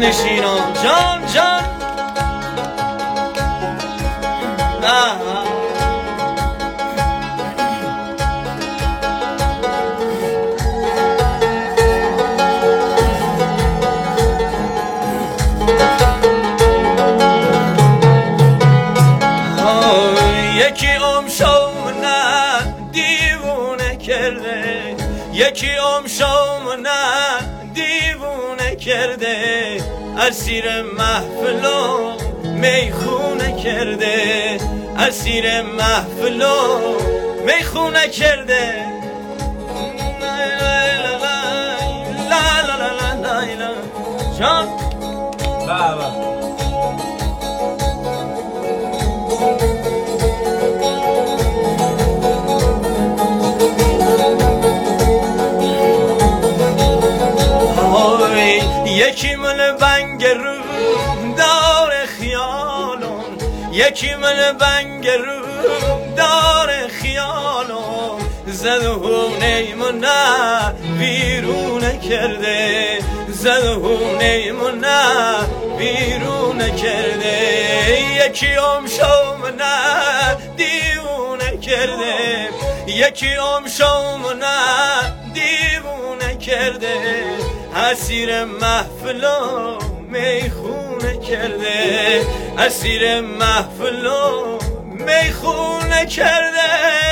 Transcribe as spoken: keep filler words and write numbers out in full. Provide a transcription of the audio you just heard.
نشینم جان جان آه. یکی امشامونه دیوونه کرده یکی امشامونه دیوونه کرده اسیر محفل و میخونه کرده اسیر محفل و میخونه کرده لا لا لا لا لا لا جان بابا یکی من بنگ رو دار خیالم یکی من بنگ رو دار خیالم زدونه منه بیرون کرده زدونه منه بیرون کرده یکی امشو منه دیوونه کرده یکی امشو منه دیوونه کرده اسیر محفل و میخونه کرده اسیر محفل و میخونه کرده